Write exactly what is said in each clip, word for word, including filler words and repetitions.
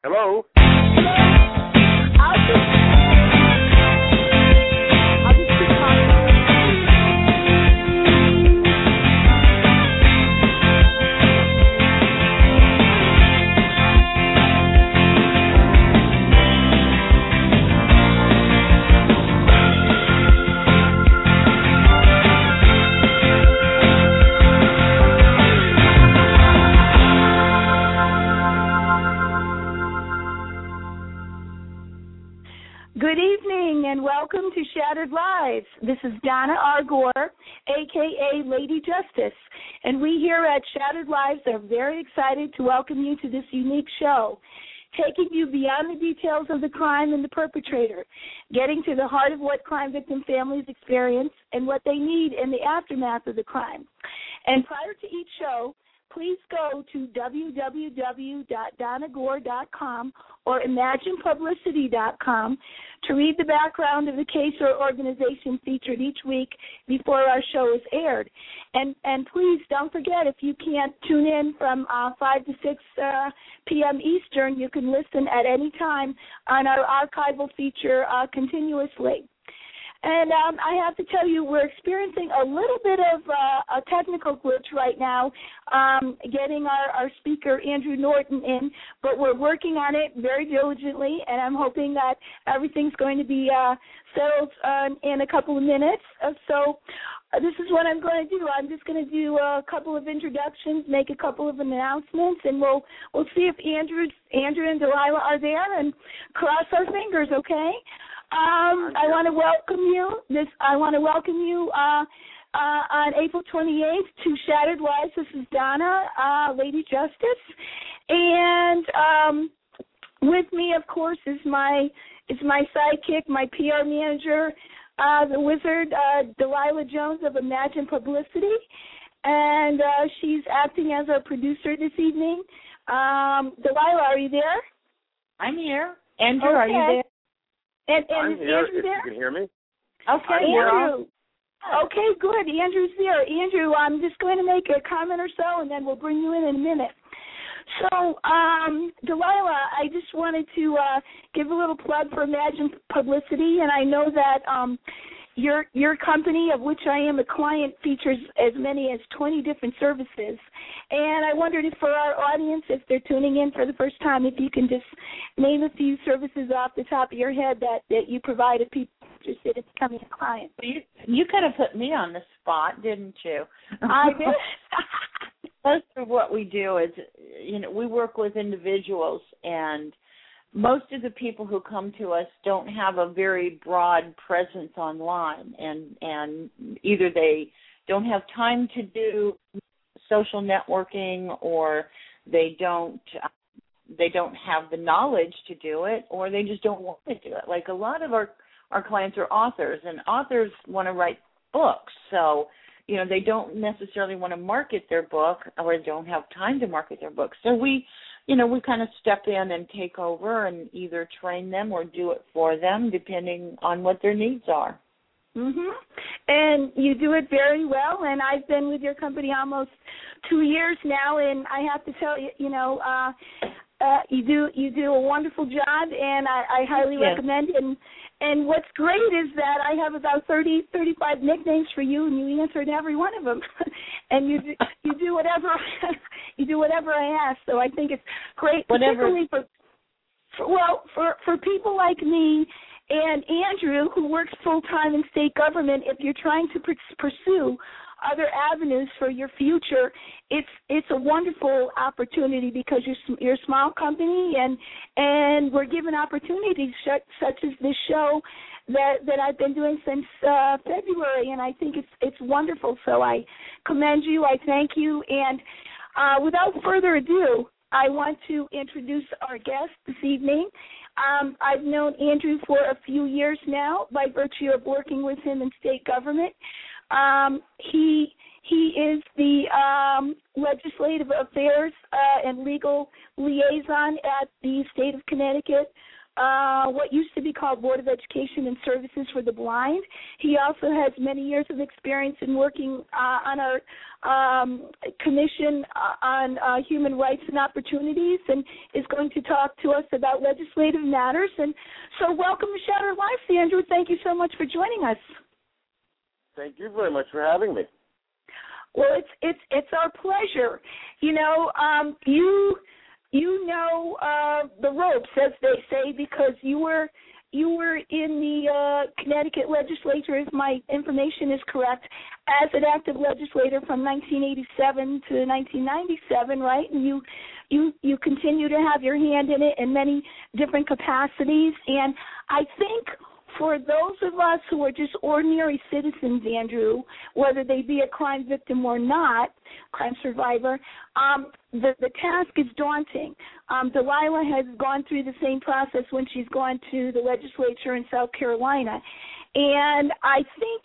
Hello? I'll just, I'll just keep talking. Good evening and welcome to Shattered Lives. This is Donna R. Gore, a k a. Lady Justice, and we here at Shattered Lives are very excited to welcome you to this unique show, taking you beyond the details of the crime and the perpetrator, getting to the heart of what crime victim families experience and what they need in the aftermath of the crime. And prior to each show, please go to w w w dot donna gore dot com or imagine publicity dot com to read the background of the case or organization featured each week before our show is aired. And and please don't forget, if you can't tune in from uh, five to six uh, p.m. Eastern, you can listen at any time on our archival feature uh, continuously. And um, I have to tell you, we're experiencing a little bit of uh, a technical glitch right now, um, getting our, our speaker, Andrew Norton, in, but we're working on it very diligently, and I'm hoping that everything's going to be uh, settled uh, in a couple of minutes. Uh, so uh, this is what I'm going to do. I'm just going to do a couple of introductions, make a couple of announcements, and we'll we'll see if Andrew, Andrew and Delilah are there, and cross our fingers, okay? Um, I want to welcome you. This I want to welcome you uh, uh, on April twenty-eighth to Shattered Lives. This is Donna, uh, Lady Justice, and um, with me, of course, is my is my sidekick, my P R manager, uh, the wizard, uh, Delilah Jones of Imagine Publicity, and uh, she's acting as our producer this evening. Um, Delilah, are you there? I'm here. Andrew, okay. Are you there? And, and I'm is here, Andrew if there? you can hear me. Okay, Andrew. Okay, good. Andrew's there. Andrew, I'm just going to make a comment or so, and then we'll bring you in in a minute. So, um, Delilah, I just wanted to uh, give a little plug for Imagine Publicity, and I know that um, your your company, of which I am a client, features as many as twenty different services. And I wondered if for our audience, if they're tuning in for the first time, if you can just name a few services off the top of your head that, that you provide to people interested in becoming a client. You, you kind of put me on the spot, didn't you? I did. Most of what we do is, you know, we work with individuals, and most of the people who come to us don't have a very broad presence online, and and either they don't have time to do social networking, or they don't they don't have the knowledge to do it, or they just don't want to do it. Like a lot of our our clients are authors, and authors want to write books, so you know they don't necessarily want to market their book, or don't have time to market their book. So we, you know, we kind of step in and take over and either train them or do it for them, depending on what their needs are. Mhm. And you do it very well. And I've been with your company almost two years now, and I have to tell you, you know, uh, uh, you do you do a wonderful job, and I, I highly yes. recommend it. And and what's great is that I have about thirty, thirty-five nicknames for you, and you answered every one of them. and you do, you do whatever you do whatever I ask. So I think it's great, whatever. particularly for, for well for for people like me. And Andrew, who works full-time in state government, if you're trying to pr- pursue other avenues for your future, it's it's a wonderful opportunity because you're you're a small company, and and we're given opportunities such, such as this show that that I've been doing since uh, February, and I think it's it's wonderful. So I commend you. I thank you. And uh, without further ado, I want to introduce our guest this evening. Um, I've known Andrew for a few years now by virtue of working with him in state government. Um, he he is the um, legislative affairs uh, and legal liaison at the state of Connecticut uh, what used to be called Board of Education and Services for the Blind. He also has many years of experience in working uh, on a um, commission uh, on uh, human rights and opportunities, and is going to talk to us about legislative matters. And so welcome to Shattered Lives, Andrew. Thank you so much for joining us. Thank you very much for having me. Well, it's it's it's our pleasure. You know, um, you you know uh, the ropes, as they say, because you were you were in the uh, Connecticut legislature, if my information is correct, as an active legislator from nineteen eighty-seven to nineteen ninety-seven, right? And you you you continue to have your hand in it in many different capacities. And I think for those of us who are just ordinary citizens, Andrew, whether they be a crime victim or not, crime survivor, um, the, the task is daunting. Um, Delilah has gone through the same process when she's gone to the legislature in South Carolina. And I think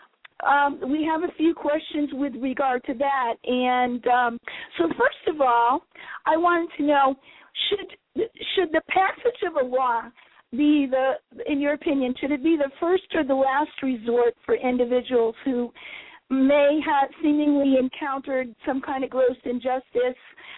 um, we have a few questions with regard to that. And um, so first of all, I wanted to know, should should the passage of a law be the, in your opinion, should it be the first or the last resort for individuals who may have seemingly encountered some kind of gross injustice,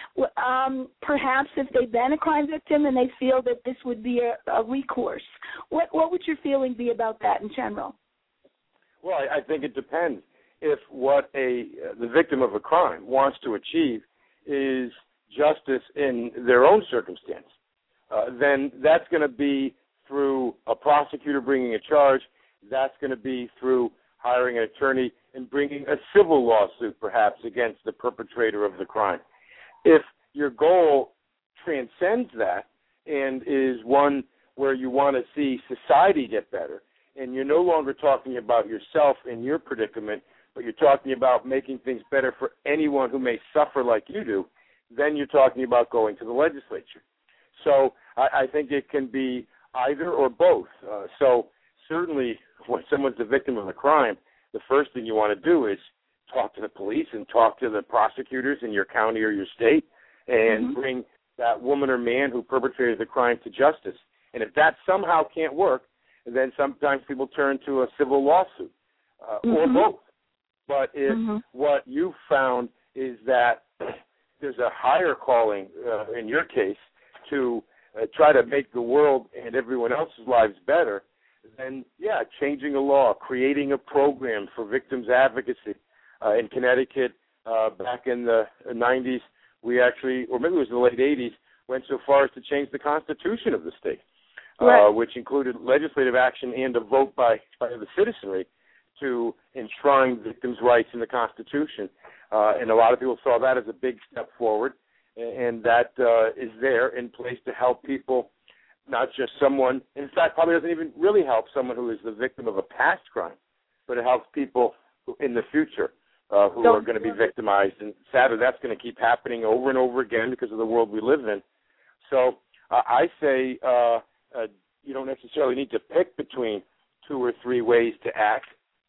um, perhaps if they've been a crime victim and they feel that this would be a, a recourse? What what would your feeling be about that in general? Well, I, I think it depends. If what a uh, the victim of a crime wants to achieve is justice in their own circumstance, uh, then that's going to be through a prosecutor bringing a charge. That's going to be through hiring an attorney and bringing a civil lawsuit, perhaps, against the perpetrator of the crime. If your goal transcends that and is one where you want to see society get better, and you're no longer talking about yourself and your predicament, but you're talking about making things better for anyone who may suffer like you do, then you're talking about going to the legislature. So I, I think it can be either or both. Uh, so certainly when someone's the victim of a crime, the first thing you want to do is talk to the police and talk to the prosecutors in your county or your state and mm-hmm. bring that woman or man who perpetrated the crime to justice. And if that somehow can't work, then sometimes people turn to a civil lawsuit uh, mm-hmm. or both. But if mm-hmm. what you've found is that there's a higher calling, uh, in your case, to uh, try to make the world and everyone else's lives better, then, yeah, changing a law, creating a program for victims advocacy. Uh, in Connecticut, uh, back in the nineties, we actually, or maybe it was in the late eighties, went so far as to change the constitution of the state, right. uh, which included legislative action and a vote by, by the citizenry to enshrine victims' rights in the Constitution. Uh, and a lot of people saw that as a big step forward, and that uh, is there in place to help people, not just someone, in fact, probably doesn't even really help someone who is the victim of a past crime, but it helps people who, in the future uh, who Don't, are going to be victimized. And sadly, that's going to keep happening over and over again because of the world we live in. So uh, I say uh, uh, you don't necessarily need to pick between two or three ways to act.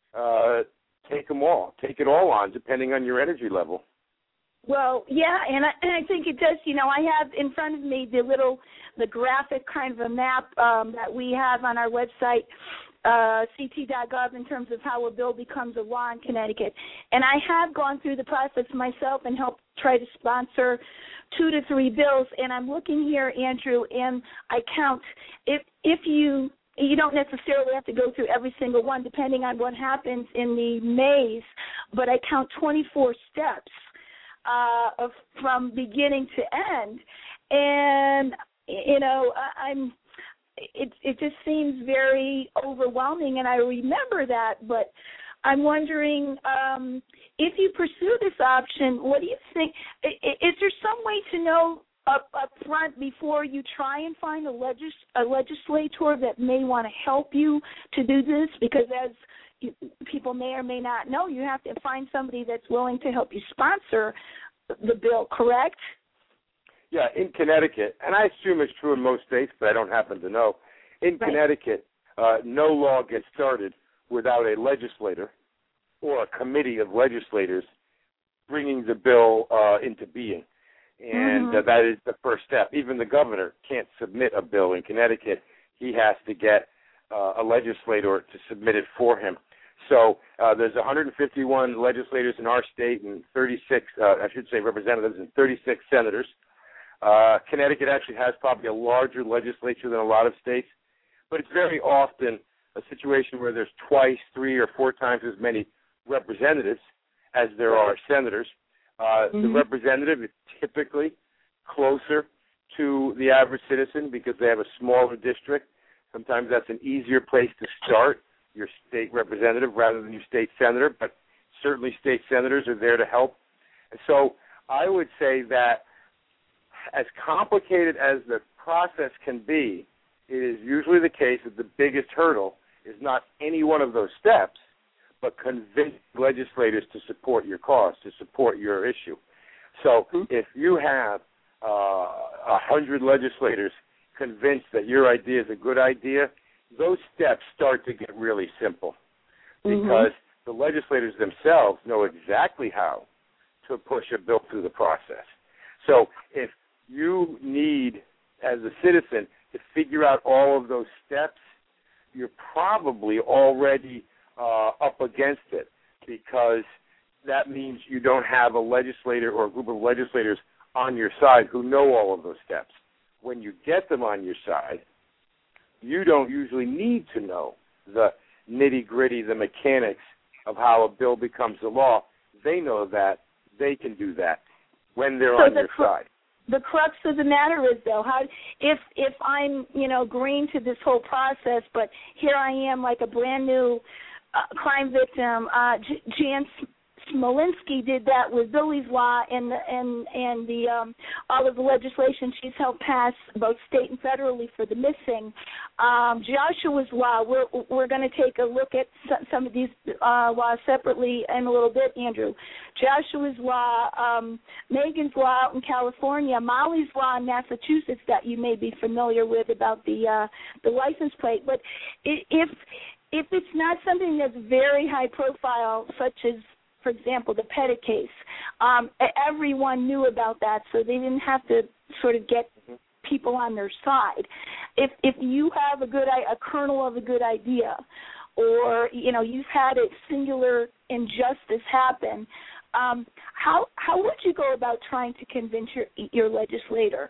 Uh, take them all. Take it all on, depending on your energy level. Well, yeah, and I, and I think it does. You know, I have in front of me the little, the graphic kind of a map um, that we have on our website, uh, c t dot gov, in terms of how a bill becomes a law in Connecticut. And I have gone through the process myself and helped try to sponsor two to three bills. And I'm looking here, Andrew, and I count if if you. You don't necessarily have to go through every single one, depending on what happens in the maze, but I count twenty-four steps uh, of, from beginning to end. And, you know, I'm it, it just seems very overwhelming, and I remember that, but I'm wondering um, if you pursue this option, what do you think? Is there some way to know Up, up front before you try and find a, legis- a legislator that may want to help you to do this? Because as you, people may or may not know, you have to find somebody that's willing to help you sponsor the bill, correct? Yeah, in Connecticut, and I assume it's true in most states, but I don't happen to know. In right. Connecticut, uh, no law gets started without a legislator or a committee of legislators bringing the bill uh, into being. and mm-hmm. uh, that is the first step. Even the governor can't submit a bill in Connecticut. He has to get uh, a legislator to submit it for him. So uh, there's one hundred fifty-one legislators in our state and thirty-six, uh, I should say representatives, and thirty-six senators. Uh, Connecticut actually has probably a larger legislature than a lot of states, but it's very often a situation where there's twice, three, or four times as many representatives as there are senators. Uh, mm-hmm. The representative is typically closer to the average citizen because they have a smaller district. Sometimes that's an easier place to start, your state representative rather than your state senator, but certainly state senators are there to help. And so I would say that as complicated as the process can be, it is usually the case that the biggest hurdle is not any one of those steps, but convince legislators to support your cause, to support your issue. So mm-hmm. if you have uh, a hundred legislators convinced that your idea is a good idea, those steps start to get really simple because mm-hmm. the legislators themselves know exactly how to push a bill through the process. So if you need, as a citizen, to figure out all of those steps, you're probably already uh, up against it because that means you don't have a legislator or a group of legislators on your side who know all of those steps. When you get them on your side, you don't usually need to know the nitty-gritty, the mechanics of how a bill becomes a law. They know that. They can do that when they're so on the your cr- side. The crux of the matter is, though, how if if I'm, you know, agreeing to this whole process, but here I am like a brand new uh, crime victim. Uh, J- Jan Smolinski did that with Billy's Law and the, and and the um, all of the legislation she's helped pass, both state and federally, for the missing. Um, Joshua's Law. We're we're going to take a look at some, some of these uh, laws separately in a little bit, Andrew. Joshua's Law, um, Megan's Law out in California, Molly's Law in Massachusetts that you may be familiar with about the uh, the license plate. But if if it's not something that's very high profile, such as, for example, the Pettit case, um, everyone knew about that, so they didn't have to sort of get people on their side. If if you have a good a kernel of a good idea, or you know you've had a singular injustice happen, um, how how would you go about trying to convince your your legislator?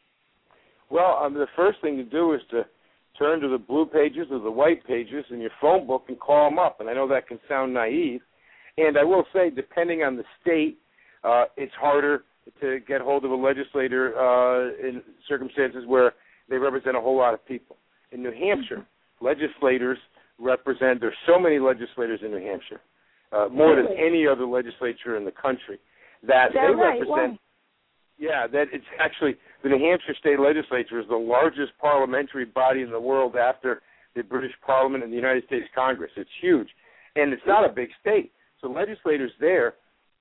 Well, um, the first thing to do is to turn to the blue pages or the white pages in your phone book and call them up. And I know that can sound naive. And I will say, depending on the state, uh, it's harder to get hold of a legislator uh, in circumstances where they represent a whole lot of people. In New Hampshire, legislators represent, there's so many legislators in New Hampshire, uh, more really? than any other legislature in the country, that, that they right? represent. Why? Yeah, that it's actually, the New Hampshire state legislature is the largest parliamentary body in the world after the British Parliament and the United States Congress. It's huge. And it's not a big state. So legislators there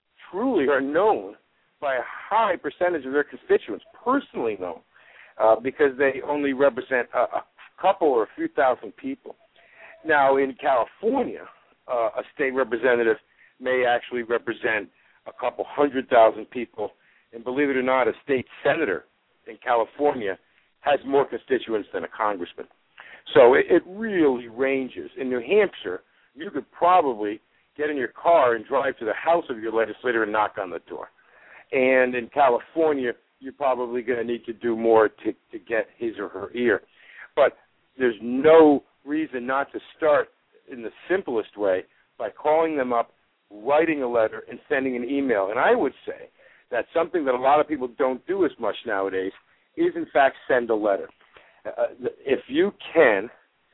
truly are known by a high percentage of their constituents, personally known, uh, because they only represent a, a couple or a few thousand people. Now, in California, uh, a state representative may actually represent a couple hundred thousand people, and believe it or not, a state senator in California has more constituents than a congressman. So it, it really ranges. In New Hampshire, you could probably get in your car and drive to the house of your legislator and knock on the door. And in California, you're probably going to need to do more to, to get his or her ear. But there's no reason not to start in the simplest way by calling them up, writing a letter, and sending an email. And I would say that something that a lot of people don't do as much nowadays is, in fact, send a letter. Uh, if you can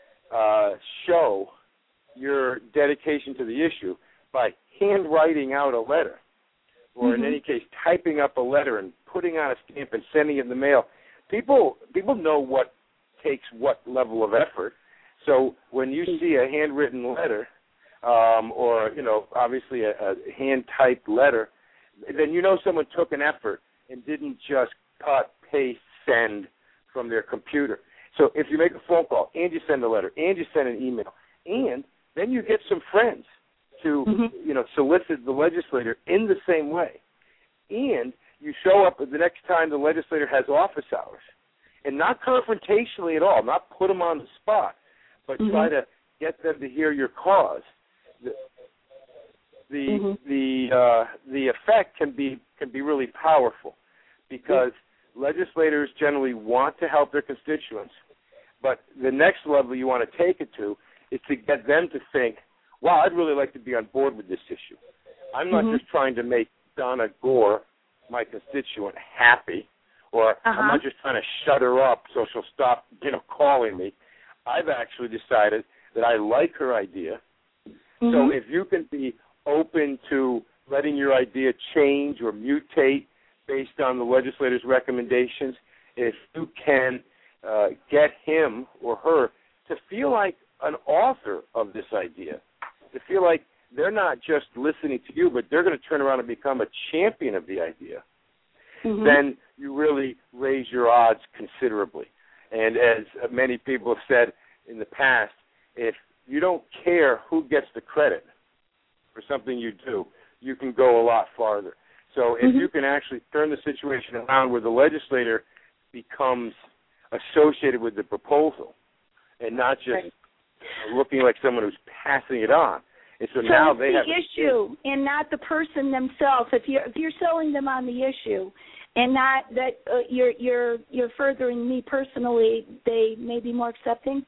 uh, show your dedication to the issue by handwriting out a letter, or mm-hmm. in any case, typing up a letter and putting on a stamp and sending it in the mail, people people know what takes what level of effort. So when you see a handwritten letter, um, or, you know, obviously a, a hand-typed letter, then you know someone took an effort and didn't just cut, paste, send from their computer. So if you make a phone call and you send a letter and you send an email, and then you get some friends to, mm-hmm. you know, solicit the legislator in the same way, and you show up the next time the legislator has office hours, and not confrontationally at all, not put them on the spot, but mm-hmm. try to get them to hear your cause. The the mm-hmm. the, uh, the effect can be can be really powerful, because mm-hmm. legislators generally want to help their constituents, but the next level you want to take it to is to get them to think, wow, I'd really like to be on board with this issue. I'm not mm-hmm. just trying to make Donna Gore, my constituent, happy, or uh-huh. I'm not just trying to shut her up so she'll stop, you know, calling me. I've actually decided that I like her idea. Mm-hmm. So if you can be open to letting your idea change or mutate based on the legislator's recommendations, if you can uh, get him or her to feel like an author of this idea, to feel like they're not just listening to you, but they're going to turn around and become a champion of the idea, mm-hmm. then you really raise your odds considerably. And as many people have said in the past, if you don't care who gets the credit for something you do, you can go a lot farther. So if mm-hmm. you can actually turn the situation around where the legislator becomes associated with the proposal and not just right. looking like someone who's passing it on. And so, so now it's they the have issue and not the person themselves. If you're if you're selling them on the issue, and not that uh, you're you're you're furthering me personally, they may be more accepting.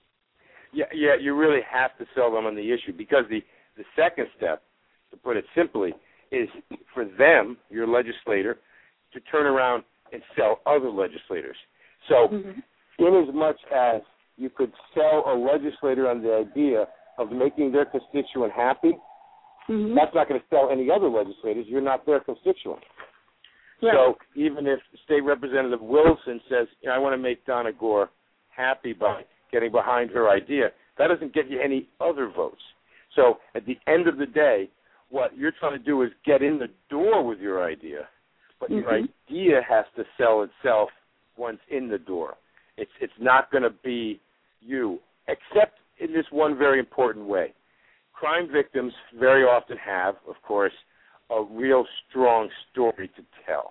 Yeah, yeah, you really have to sell them on the issue, because the the second step, to put it simply, is for them, your legislator, to turn around and sell other legislators. So, mm-hmm. in as much as you could sell a legislator on the idea of making their constituent happy, mm-hmm. that's not going to sell any other legislators. You're not their constituent. Yeah. So even if State Representative Wilson says, you know, I want to make Donna Gore happy by getting behind her idea, that doesn't get you any other votes. So at the end of the day, what you're trying to do is get in the door with your idea, but mm-hmm. your idea has to sell itself once in the door. It's it's not going to be you, except in this one very important way. Crime victims very often have, of course, a real strong story to tell.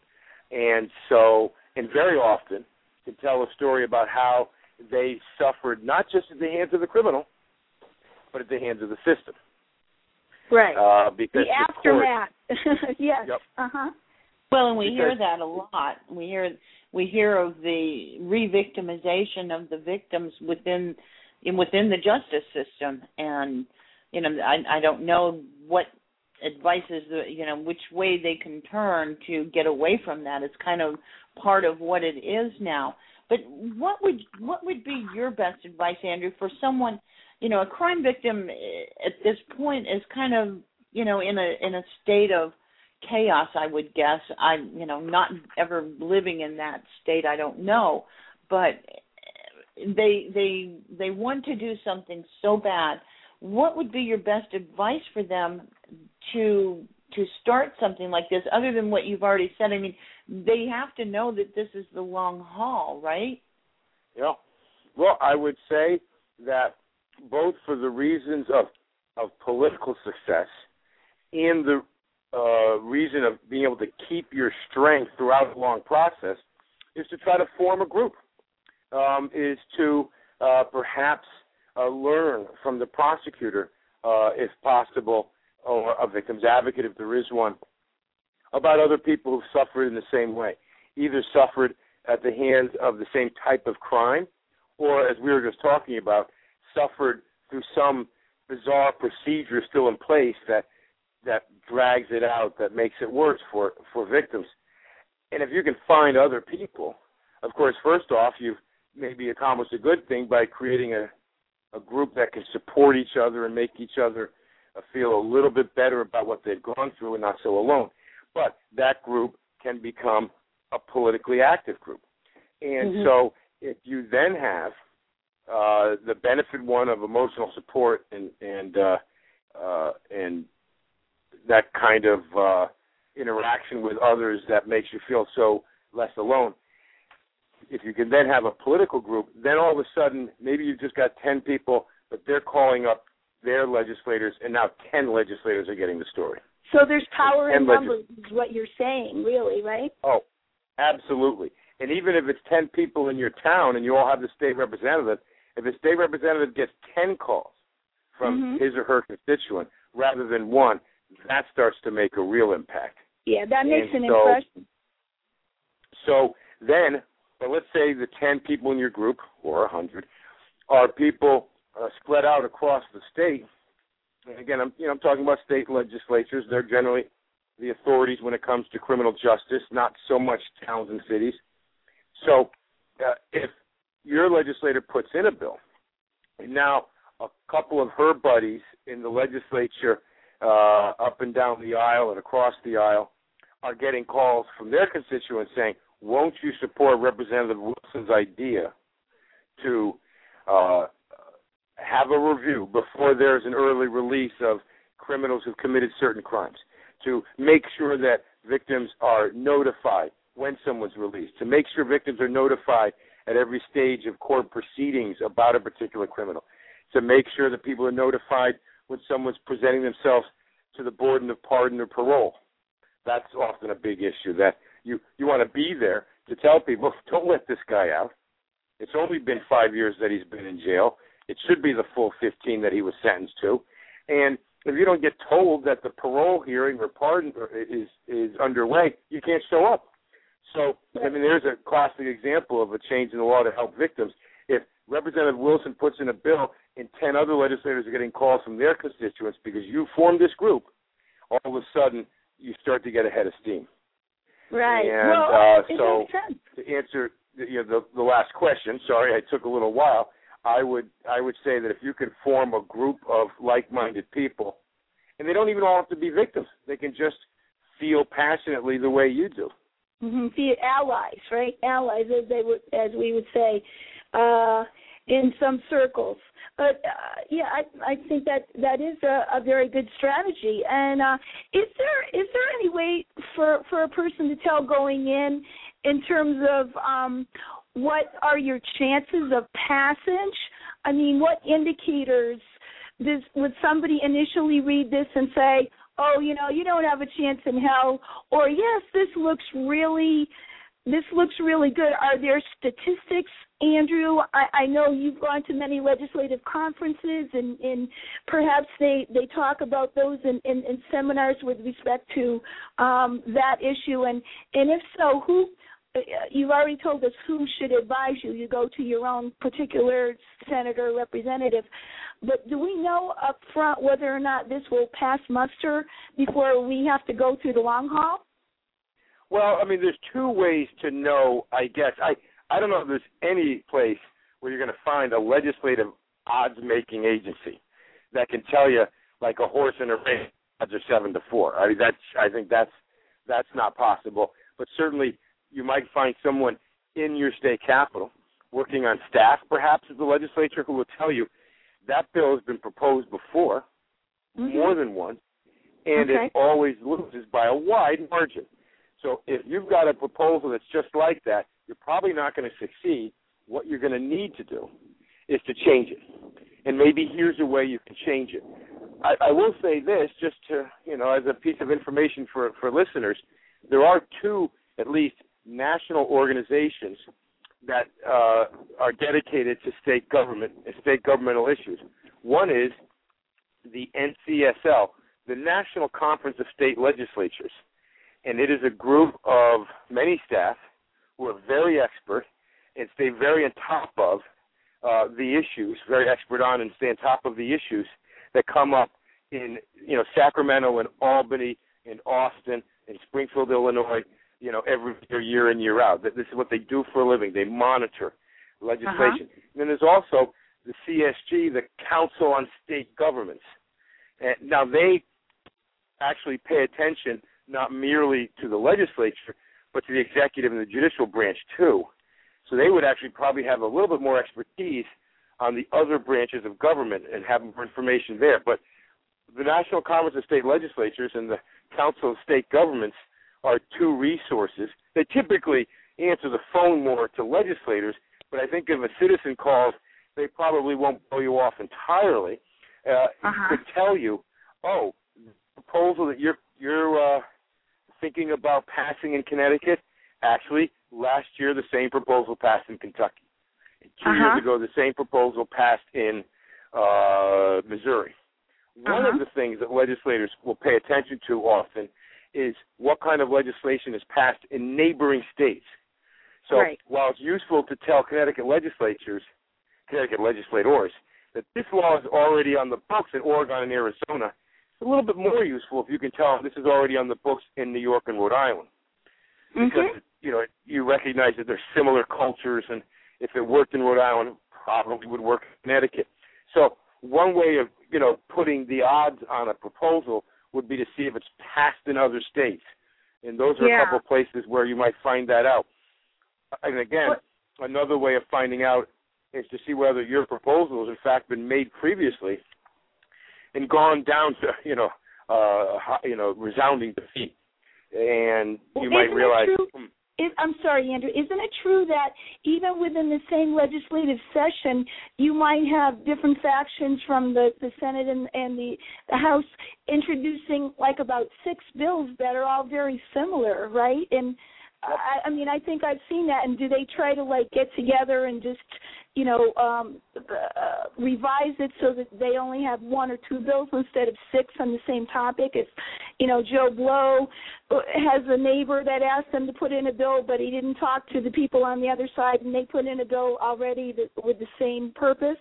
And so, and very often can tell a story about how they suffered not just at the hands of the criminal, but at the hands of the system. Right. Uh, because the aftermath. Yes. Yep. Uh-huh. Well, and we because, hear that a lot. We hear we hear of the re-victimization of the victims within in within the justice system, and you know, I, I don't know what advice is the you know which way they can turn to get away from that. It's kind of part of what it is now. But what would what would be your best advice, Andrew, for someone, you know, a crime victim at this point is kind of, you know, in a in a state of chaos, I would guess. I'm, you know, not ever living in that state, I don't know, but they they they want to do something so bad. What would be your best advice for them to to start something like this, other than what you've already said? I mean, they have to know that this is the long haul, right? Yeah. Well, I would say that both for the reasons of of political success and the uh, reason of being able to keep your strength throughout the long process is to try to form a group, um, is to uh, perhaps uh, learn from the prosecutor, uh, if possible, or a victim's advocate if there is one, about other people who've suffered in the same way, either suffered at the hands of the same type of crime, or, as we were just talking about, suffered through some bizarre procedure still in place that that drags it out, that makes it worse for, for victims. And if you can find other people, of course, first off, you've maybe accomplished a good thing by creating a, a group that can support each other and make each other feel a little bit better about what they've gone through and not so alone. But that group can become a politically active group. And mm-hmm. so if you then have uh, the benefit, one, of emotional support and and uh, uh, and that kind of uh, interaction with others that makes you feel so less alone, if you can then have a political group, then all of a sudden maybe you've just got ten people, but they're calling up their legislators, and now ten legislators are getting the story. So there's power in legis- numbers is what you're saying, really, right? Oh, absolutely. And even if it's ten people in your town and you all have the state representative, if the state representative gets ten calls from mm-hmm. his or her constituent rather than one, that starts to make a real impact. Yeah, that makes and an so, impression. So then, well, let's say the ten people in your group, or one hundred, are people uh, spread out across the state. And again, I'm, you know, I'm talking about state legislatures. They're generally the authorities when it comes to criminal justice, not so much towns and cities. So uh, if your legislator puts in a bill, and now a couple of her buddies in the legislature uh, up and down the aisle and across the aisle are getting calls from their constituents saying, won't you support Representative Wilson's idea to uh, have a review before there's an early release of criminals who've committed certain crimes, to make sure that victims are notified when someone's released, to make sure victims are notified at every stage of court proceedings about a particular criminal, to make sure that people are notified when someone's presenting themselves to the board of pardon or parole. That's often a big issue, that you, you want to be there to tell people, don't let this guy out. It's only been five years that he's been in jail. It should be the full fifteen that he was sentenced to. And if you don't get told that the parole hearing or pardon is is underway, you can't show up. So, I mean, there's a classic example of a change in the law to help victims. If Representative Wilson puts in a bill and ten other legislators are getting calls from their constituents because you formed this group, all of a sudden you start to get a head of steam. Right. And well, uh, it so makes sense. to answer the, you know, the, the last question, sorry, I took a little while, I would I would say that if you can form a group of like-minded people, and they don't even all have to be victims, they can just feel passionately the way you do. Mm-hmm. See, allies, right? Allies, as they would, as we would say, uh, in some circles. But uh, yeah, I I think that that is a, a very good strategy. And uh, is there is there any way for for a person to tell going in, in terms of um, what are your chances of passage? I mean, what indicators does would somebody initially read this and say, oh, you know, you don't have a chance in hell, or yes, this looks really, this looks really good. Are there statistics, Andrew? I, I know you've gone to many legislative conferences, and, and perhaps they, they talk about those in, in, in seminars with respect to um, that issue. And, and if so, who? You've already told us who should advise you. You go to your own particular senator or representative. But do we know up front whether or not this will pass muster before we have to go through the long haul? Well, I mean, there's two ways to know, I guess. I, I don't know if there's any place where you're going to find a legislative odds-making agency that can tell you, like a horse in a race, odds are seven to four. I mean, that's, I think that's that's not possible. But certainly you might find someone in your state capitol working on staff, perhaps, of the legislature, who will tell you that bill has been proposed before, mm-hmm. more than once, and okay. it always loses by a wide margin. So if you've got a proposal that's just like that, you're probably not going to succeed. What you're going to need to do is to change it. And maybe here's a way you can change it. I, I will say this, just to, you know, as a piece of information for, for listeners, there are two, at least, national organizations that uh, are dedicated to state government and state governmental issues. One is the N C S L, the National Conference of State Legislatures, and it is a group of many staff who are very expert and stay very on top of uh, the issues, very expert on and stay on top of the issues that come up in, you know, Sacramento and Albany and Austin and Springfield, Illinois, you know, every year, year in, year out. This is what they do for a living. They monitor legislation. Uh-huh. And then there's also the C S G, the Council on State Governments. And now they actually pay attention not merely to the legislature, but to the executive and the judicial branch too. So they would actually probably have a little bit more expertise on the other branches of government and have more information there. But the National Conference of State Legislatures and the Council of State Governments are two resources. They typically answer the phone more to legislators, but I think if a citizen calls, they probably won't blow you off entirely. Uh, uh-huh. To tell you, oh, the proposal that you're you're uh, thinking about passing in Connecticut, actually, last year the same proposal passed in Kentucky. Two uh-huh. years ago, the same proposal passed in uh, Missouri. One uh-huh. of the things that legislators will pay attention to often is what kind of legislation is passed in neighboring states. So right. while it's useful to tell Connecticut legislatures, Connecticut legislators, that this law is already on the books in Oregon and Arizona, it's a little bit more useful if you can tell them this is already on the books in New York and Rhode Island. Mm-hmm. Because, you know, you recognize that there's similar cultures, and if it worked in Rhode Island, it probably would work in Connecticut. So one way of, you know, putting the odds on a proposal would be to see if it's passed in other states. And those are yeah. a couple of places where you might find that out. And again, what? another way of finding out is to see whether your proposal has in fact been made previously and gone down to, you know, uh, you know, resounding defeat. And well, you might realize... Hmm, It, I'm sorry, Andrew. Isn't it true that even within the same legislative session, you might have different factions from the, the Senate and, and the, the House introducing like about six bills that are all very similar, right? And I, I mean, I think I've seen that. And do they try to like get together and just, you know, um, uh, revise it so that they only have one or two bills instead of six on the same topic? If, you know, Joe Blow has a neighbor that asked them to put in a bill, but he didn't talk to the people on the other side, and they put in a bill already that, with the same purpose?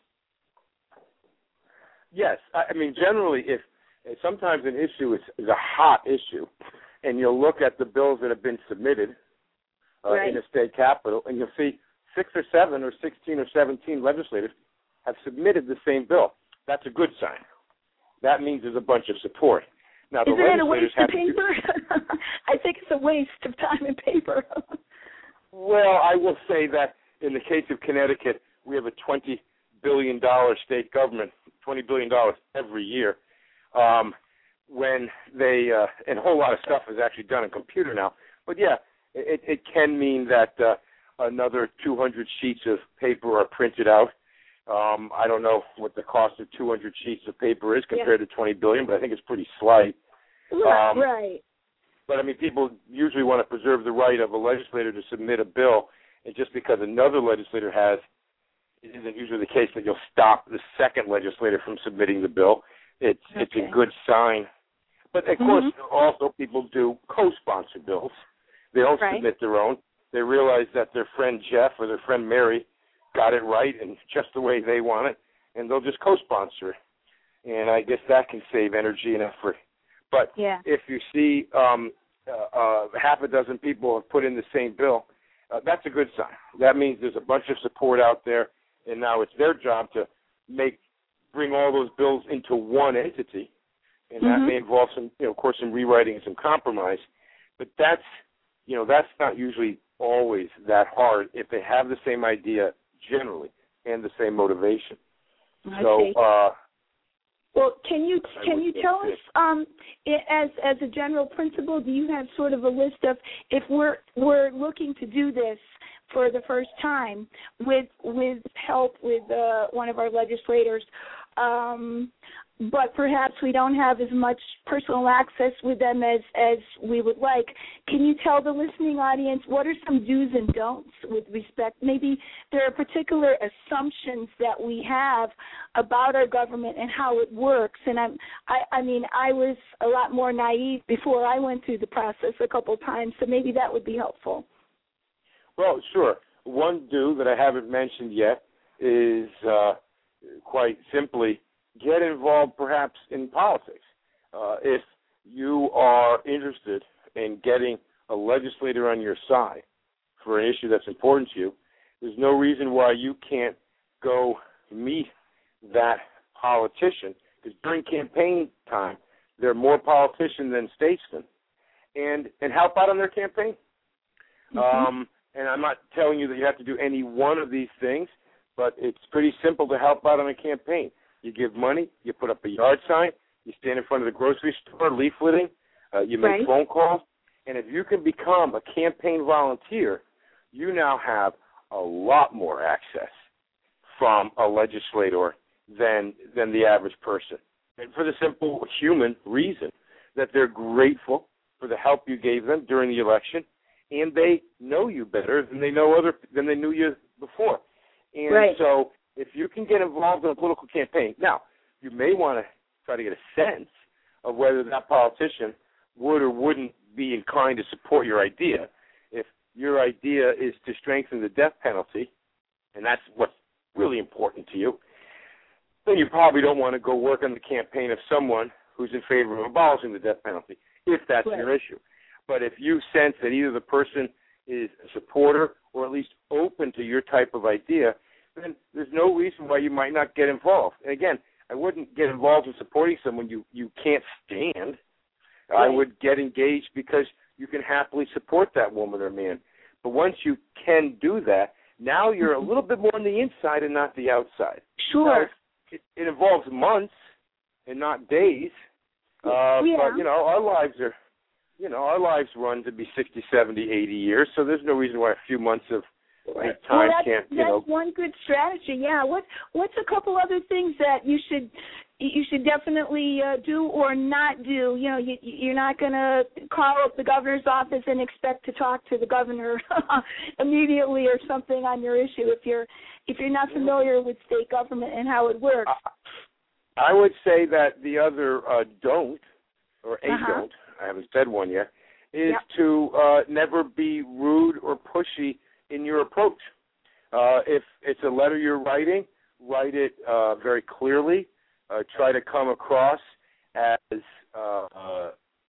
Yes. I mean, generally, if sometimes an issue is, is a hot issue, and you'll look at the bills that have been submitted uh, right. in a state capitol, and you'll see six or seven or sixteen or seventeen legislators have submitted the same bill. That's a good sign. That means there's a bunch of support. Now, the Isn't it a waste of have paper? to... I think it's a waste of time and paper. Well, I will say that in the case of Connecticut, we have a twenty billion dollars state government, twenty billion dollars every year. Um, when they, uh, and a whole lot of stuff is actually done on computer now. But, yeah, it, it can mean that uh, another two hundred sheets of paper are printed out. Um, I don't know what the cost of two hundred sheets of paper is compared yeah. to twenty billion dollars, but I think it's pretty slight. Right, um, right. But, I mean, people usually want to preserve the right of a legislator to submit a bill, and just because another legislator has, it isn't usually the case that you'll stop the second legislator from submitting the bill. It's okay. It's a good sign. But, of mm-hmm. course, also people do co-sponsor bills. They don't right. submit their own. They realize that their friend Jeff or their friend Mary got it right and just the way they want it, and they'll just co-sponsor it. And I guess that can save energy and effort. But yeah. if you see um, uh, uh, half a dozen people have put in the same bill, uh, that's a good sign. That means there's a bunch of support out there, and now it's their job to make bring all those bills into one entity, and mm-hmm. that may involve some, you know, of course, some rewriting and some compromise. But that's, you know, that's not usually always that hard if they have the same idea generally and the same motivation. I so, see. uh, well, can you can you tell us, um, as as a general principle, do you have sort of a list of if we're we're looking to do this for the first time with with help with uh, one of our legislators, um, but perhaps we don't have as much personal access with them as, as we would like. Can you tell the listening audience what are some do's and don'ts with respect? Maybe there are particular assumptions that we have about our government and how it works. And I'm, I, I mean, I was a lot more naive before I went through the process a couple of times, so maybe that would be helpful. Well, sure. One do that I haven't mentioned yet is uh, quite simply get involved perhaps in politics. Uh, if you are interested in getting a legislator on your side for an issue that's important to you, there's no reason why you can't go meet that politician, because during campaign time, there are more politicians than statesmen, and, and help out on their campaign. Mm-hmm. Um, and I'm not telling you that you have to do any one of these things, but it's pretty simple to help out on a campaign. You give money, you put up a yard sign, you stand in front of the grocery store leafleting, uh, you make right. phone calls, and if you can become a campaign volunteer, you now have a lot more access from a legislator than than the average person. And for the simple human reason that they're grateful for the help you gave them during the election, and they know you better than they know other than they knew you before. And right. so if you can get involved in a political campaign, now you may want to try to get a sense of whether that politician would or wouldn't be inclined to support your idea. If your idea is to strengthen the death penalty, and that's what's really important to you, then you probably don't want to go work on the campaign of someone who's in favor of abolishing the death penalty, if that's right. your issue. But if you sense that either the person is a supporter or at least open to your type of idea, then there's no reason why you might not get involved. And again, I wouldn't get involved in supporting someone you, you can't stand. Right. I would get engaged because you can happily support that woman or man. But once you can do that, now you're a little bit more on the inside and not the outside. Sure. Now, it, it involves months and not days. Uh, yeah. But, you know, our lives are, you know, our lives run to be sixty, seventy, eighty years, so there's no reason why a few months of Right. time well, that's, can't, you that's know. one good strategy. Yeah. What What's a couple other things that you should you should definitely uh, do or not do? You know, you, you're not going to call up the governor's office and expect to talk to the governor immediately or something on your issue if you're if you're not familiar with state government and how it works. I would say that the other uh, don't or a uh-huh. don't, I haven't said one yet, is yep. to uh, never be rude or pushy in your approach. Uh, if it's a letter you're writing, write it uh, very clearly. Uh, try to come across as uh, uh,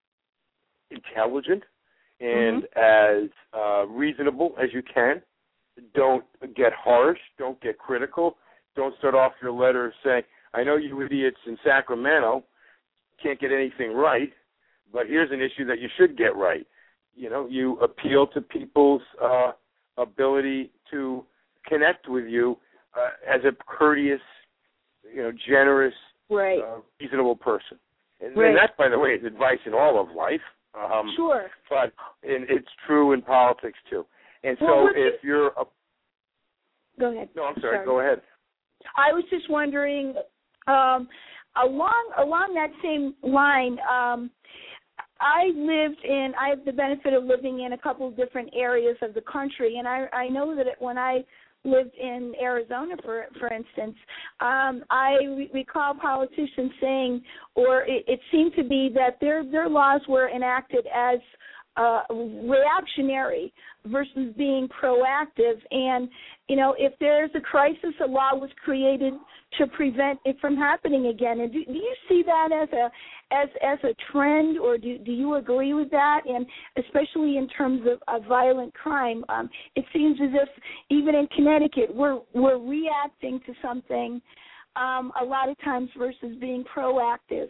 intelligent and mm-hmm. as uh, reasonable as you can. Don't get harsh. Don't get critical. Don't start off your letter saying, I know you idiots in Sacramento can't get anything right, but here's an issue that you should get right. You know, you appeal to people's uh, ability to connect with you uh, as a courteous, you know, generous, right. uh, reasonable person. And, right. and that, by the way, is advice in all of life. Um, sure. But and it's true in politics, too. And so well, if you... you're a... Go ahead. No, I'm sorry. sorry. Go ahead. I was just wondering, um, along along that same line, um, I lived in, I have the benefit of living in a couple of different areas of the country, and I, I know that when I lived in Arizona, for for instance, um, I re- recall politicians saying, or it, it seemed to be that their their laws were enacted as uh, reactionary versus being proactive. And, you know, if there's a crisis, a law was created to prevent it from happening again. And do, do you see that as a as as a trend, or do do you agree with that? And especially in terms of, of violent crime, um, it seems as if even in Connecticut, we're we're reacting to something um, a lot of times versus being proactive.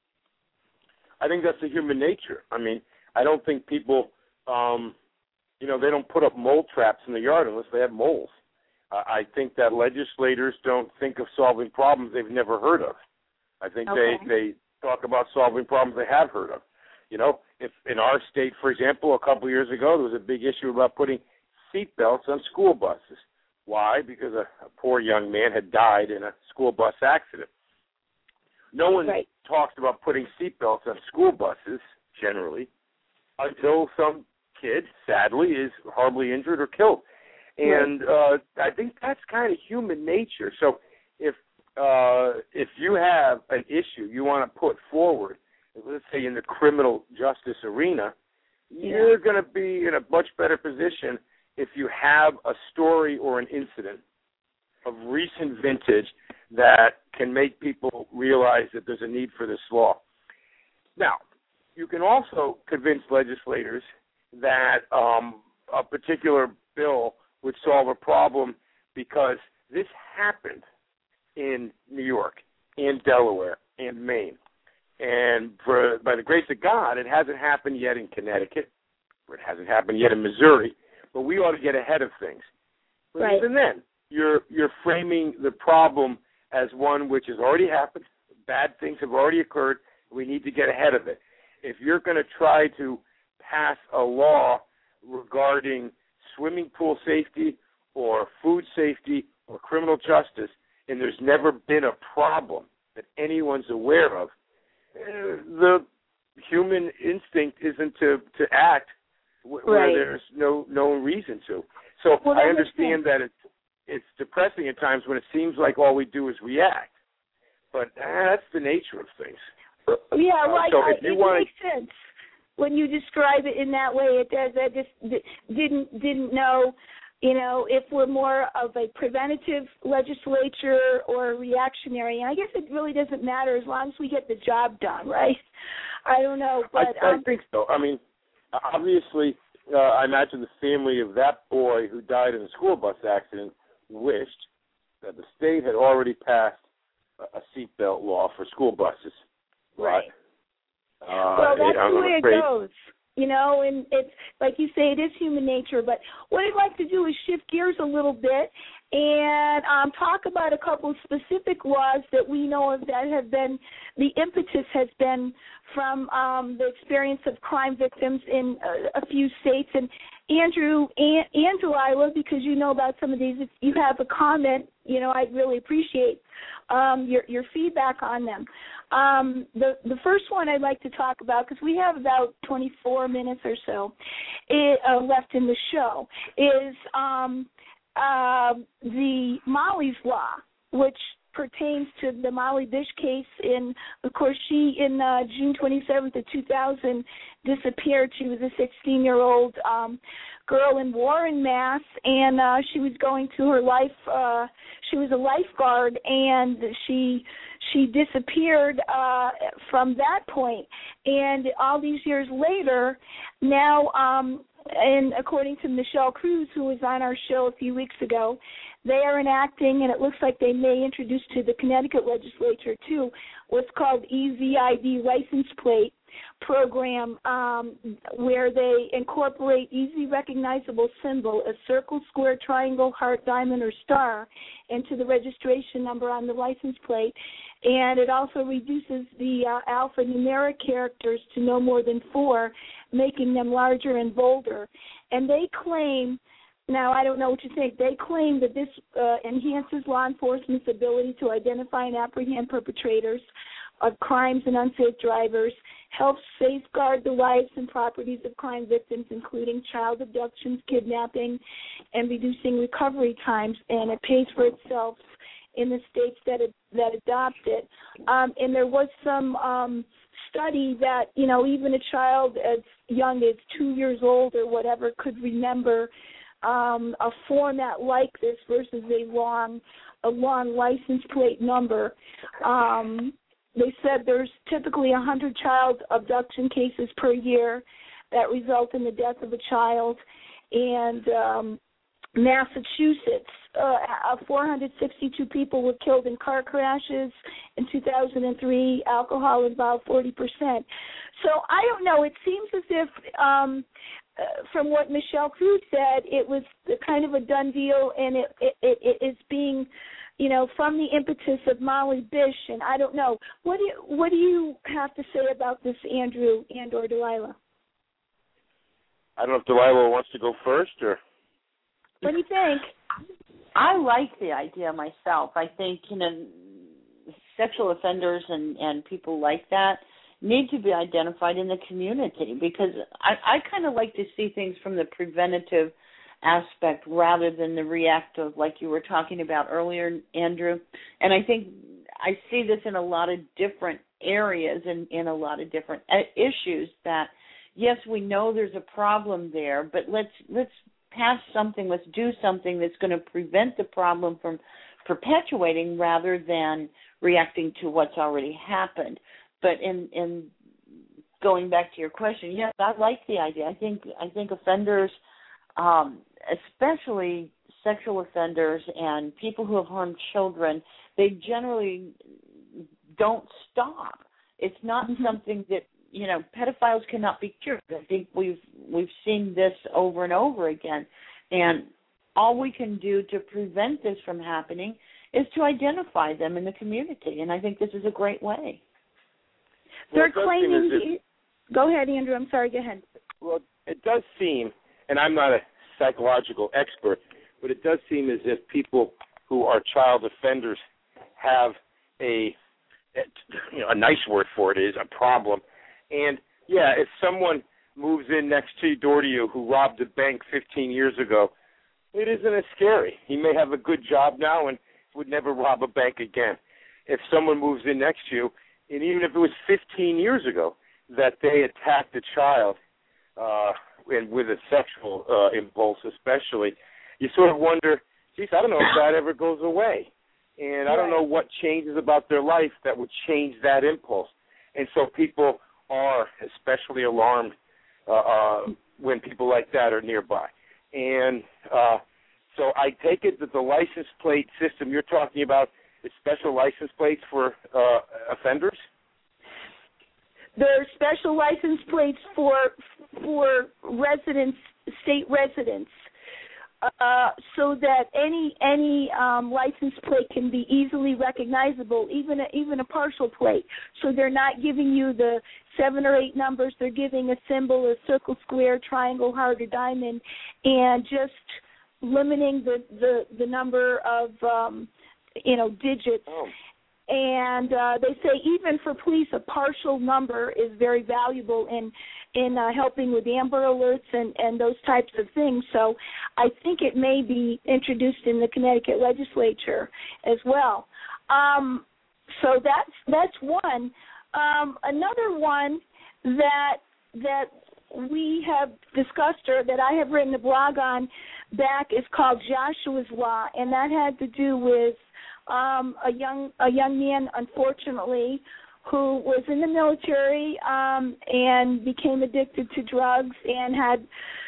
I think that's the human nature. I mean, I don't think people, um, you know, they don't put up mole traps in the yard unless they have moles. Uh, I think that legislators don't think of solving problems they've never heard of. I think okay. they, they talk about solving problems they have heard of. You know, if in our state, for example, a couple of years ago, there was a big issue about putting seat belts on school buses. Why? Because a, a poor young man had died in a school bus accident. No one right. talks about putting seat belts on school buses, generally, until some kid, sadly, is horribly injured or killed. And uh, I think that's kind of human nature. So if uh, if you have an issue you want to put forward, let's say in the criminal justice arena, yeah. you're going to be in a much better position if you have a story or an incident of recent vintage that can make people realize that there's a need for this law. Now, you can also convince legislators that um, a particular bill would solve a problem because this happened in New York, in Delaware, and Maine. And for, by the grace of God, it hasn't happened yet in Connecticut, or it hasn't happened yet in Missouri, but we ought to get ahead of things. But right. even then, you're you're framing the problem as one which has already happened. Bad things have already occurred. We need to get ahead of it. If you're going to try to pass a law regarding swimming pool safety or food safety or criminal justice, and there's never been a problem that anyone's aware of, the human instinct isn't to, to act w- where Right. there's no no reason to. So Well, I that makes understand sense. that it's it's depressing at times when it seems like all we do is react, but eh, that's the nature of things. Yeah, well, Uh, so I, if you it wanna- makes sense when you describe it in that way. It does. I just d- didn't didn't know, you know, if we're more of a preventative legislature or reactionary. And I guess it really doesn't matter as long as we get the job done, right? I don't know, but I, I um, think so. I mean, obviously, uh, I imagine the family of that boy who died in a school bus accident wished that the state had already passed a, a seatbelt law for school buses. right. Uh, Well, that's I'm the way afraid, it goes, you know, and it's, like you say, it is human nature. But what I'd like to do is shift gears a little bit and um, talk about a couple of specific laws that we know of that have been, the impetus has been from um, the experience of crime victims in a, a few states. And Andrew and, and Delilah, because you know about some of these, if you have a comment, you know, I'd really appreciate um, your, your feedback on them. Um, the the first one I'd like to talk about, because we have about twenty-four minutes or so it, uh, left in the show, is um, uh, the Molly's Law, which pertains to the Molly Bish case. In, of course, she, in uh, June twenty-seventh of two thousand, disappeared. She was a sixteen-year-old um, girl in Warren, Mass., and uh, she was going to her life. Uh, she was a lifeguard, and she she disappeared uh, from that point. And all these years later, now, um, and according to Michelle Cruz, who was on our show a few weeks ago, they are enacting, and it looks like they may introduce to the Connecticut legislature too, what's called E Z I D license plate program, um, where they incorporate easy recognizable symbol, a circle, square, triangle, heart, diamond, or star, into the registration number on the license plate. And it also reduces the uh, alphanumeric characters to no more than four, making them larger and bolder. And they claim, now I don't know what you think, they claim that this uh, enhances law enforcement's ability to identify and apprehend perpetrators of crimes and unsafe drivers, helps safeguard the lives and properties of crime victims, including child abductions, kidnapping, and reducing recovery times, and it pays for itself in the states that that adopt it. Um, and there was some um, study that, you know, even a child as young as two years old or whatever could remember um, a format like this versus a long, a long license plate number. Um, they said there's typically one hundred child abduction cases per year that result in the death of a child. And um, Massachusetts, uh, four hundred sixty-two people were killed in car crashes. In two thousand three, alcohol involved forty percent. So I don't know. It seems as if, um, uh, from what Michelle Cruz said, it was kind of a done deal, and it, it, it it's being, you know, from the impetus of Molly Bish. And I don't know. What do you, what do you have to say about this, Andrew and or Delilah? I don't know if Delilah wants to go first or. What do you think? I like the idea myself. I think, you know, sexual offenders and, and people like that need to be identified in the community, because I, I kind of like to see things from the preventative aspect rather than the reactive, like you were talking about earlier, Andrew. And I think I see this in a lot of different areas and in a lot of different issues that, yes, we know there's a problem there, but let's let's pass something, let's do something that's going to prevent the problem from perpetuating rather than reacting to what's already happened. But in, in going back to your question, yes, I like the idea. I think I think offenders, um, especially sexual offenders and people who have harmed children, they generally don't stop. It's not mm-hmm. something that, you know, pedophiles cannot be cured. I think we've we've seen this over and over again. And all we can do to prevent this from happening is to identify them in the community. And I think this is a great way. They're well, claiming... It, go ahead, Andrew. I'm sorry. Go ahead. Well, it does seem, and I'm not a psychological expert, but it does seem as if people who are child offenders have a, you know, a nice word for it is a problem. And yeah, if someone moves in next to you, door to you who robbed a bank fifteen years ago, it isn't as scary. He may have a good job now and would never rob a bank again. If someone moves in next to you, and even if it was fifteen years ago that they attacked a child, uh, and with a sexual uh, impulse especially, you sort of wonder, geez, I don't know if that ever goes away. And I don't know what changes about their life that would change that impulse. And so people are especially alarmed uh, uh, when people like that are nearby. And uh, so I take it that the license plate system you're talking about is special license plates for uh, offenders? There are special license plates for for residents, state residents, uh, so that any any um, license plate can be easily recognizable, even a, even a partial plate. So they're not giving you the seven or eight numbers; they're giving a symbol, a circle, square, triangle, heart, or diamond, and just limiting the the, the number of um, you know digits. Oh. And uh, they say even for police, a partial number is very valuable in in uh, helping with Amber Alerts and, and those types of things. So I think it may be introduced in the Connecticut legislature as well. Um, so that's that's one. Um, another one that that we have discussed or that I have written a blog on back is called Joshua's Law, and that had to do with Um, a young a young man, unfortunately, who was in the military um, and became addicted to drugs and had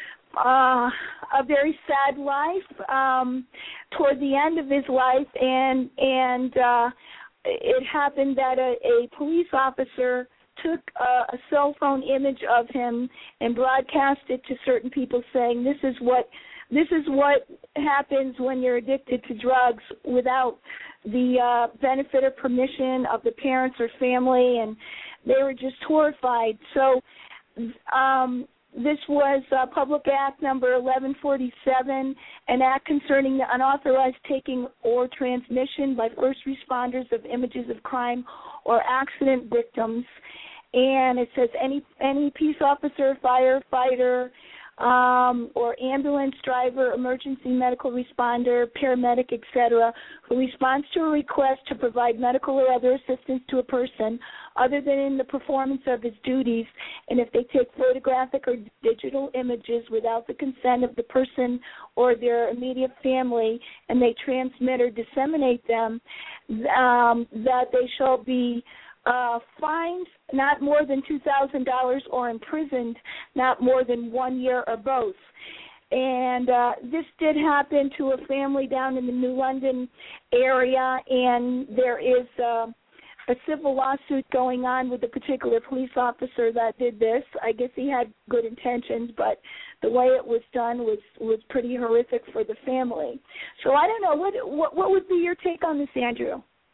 uh, a very sad life um, toward the end of his life, and and uh, it happened that a, a police officer took a, a cell phone image of him and broadcast it to certain people, saying, "This is what." This is what happens when you're addicted to drugs without the uh, benefit or permission of the parents or family, and they were just horrified. So um, this was uh, Public Act number eleven forty-seven, an act concerning the unauthorized taking or transmission by first responders of images of crime or accident victims. And it says any any peace officer, firefighter, Um, or ambulance driver, emergency medical responder, paramedic, et cetera, who responds to a request to provide medical or other assistance to a person other than in the performance of his duties, and if they take photographic or digital images without the consent of the person or their immediate family, and they transmit or disseminate them, um, that they shall be Uh, fined not more than two thousand dollars or imprisoned not more than one year or both. And uh, this did happen to a family down in the New London area, and there is uh, a civil lawsuit going on with the particular police officer that did this. I guess he had good intentions, but the way it was done was, was pretty horrific for the family. So I don't know, what, what, what would be your take on this, Andrew?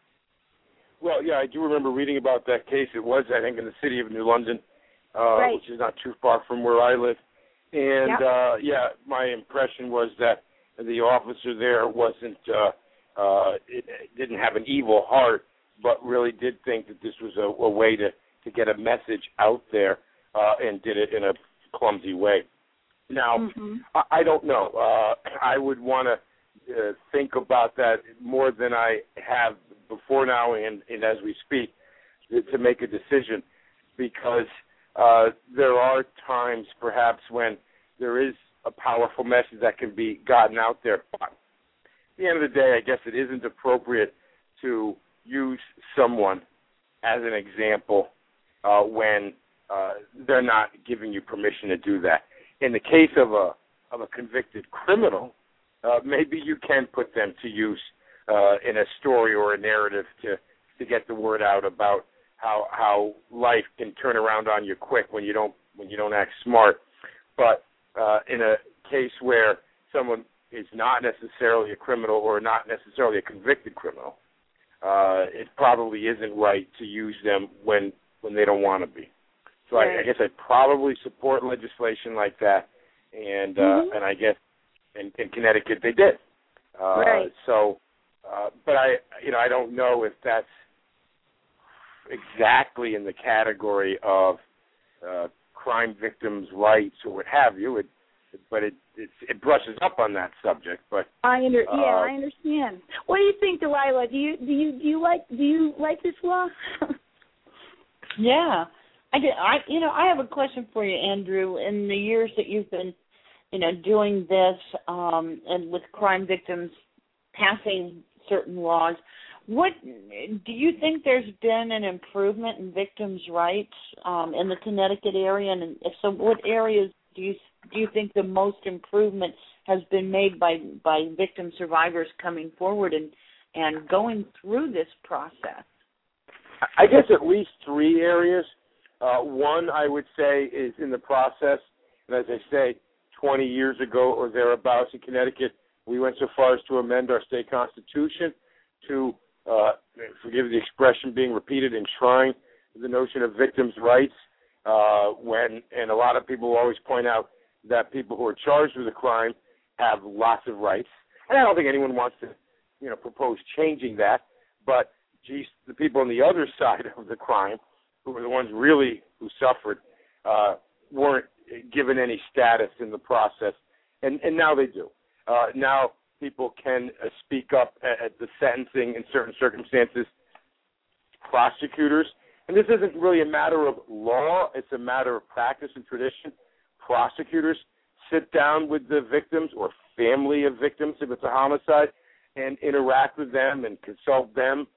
Well, yeah, I do remember reading about that case. It was, I think, in the city of New London, uh, right. which is not too far from where I live. And, yep. uh, yeah, my impression was that the officer there wasn't, uh, uh, it, it didn't have an evil heart, but really did think that this was a, a way to, to get a message out there, uh, and did it in a clumsy way. Now, mm-hmm. I, I don't know. Uh, I would want to uh, think about that more than I have before now and, and as we speak to make a decision, because uh, there are times perhaps when there is a powerful message that can be gotten out there. But at the end of the day, I guess it isn't appropriate to use someone as an example uh, when uh, they're not giving you permission to do that. In the case of a of a convicted criminal, uh, maybe you can put them to use Uh, in a story or a narrative to, to get the word out about how how life can turn around on you quick when you don't when you don't act smart. But uh, in a case where someone is not necessarily a criminal or not necessarily a convicted criminal, uh, it probably isn't right to use them when when they don't want to be. So right. I, I guess I'd probably support legislation like that, and uh, mm-hmm. and I guess in, in Connecticut they did. Uh, right. So. Uh, but I, you know, I don't know if that's exactly in the category of uh, crime victims' rights or what have you. It, but it, it it brushes up on that subject. But I under uh, yeah, I understand. What do you think, Delilah? Do you do you do you like do you like this law? Yeah, I did. I you know I have a question for you, Andrew. In the years that you've been, you know, doing this um, and with crime victims passing certain laws, what do you think there's been an improvement in victims' rights um, in the Connecticut area? And if so, what areas do you do you think the most improvement has been made by by victim survivors coming forward and and going through this process? I guess at least three areas. Uh, one, I would say, is in the process. And as I say, twenty years ago or thereabouts in Connecticut, we went so far as to amend our state constitution to, uh, forgive the expression being repeated, enshrine the notion of victims' rights. Uh, when and a lot of people always point out that people who are charged with a crime have lots of rights, and I don't think anyone wants to, you know, propose changing that. But geez, the people on the other side of the crime, who were the ones really who suffered, uh, weren't given any status in the process, and, and now they do. Uh, now people can uh, speak up at, at the sentencing in certain circumstances. Prosecutors, and this isn't really a matter of law, it's a matter of practice and tradition. Prosecutors sit down with the victims or family of victims if it's a homicide and interact with them and consult them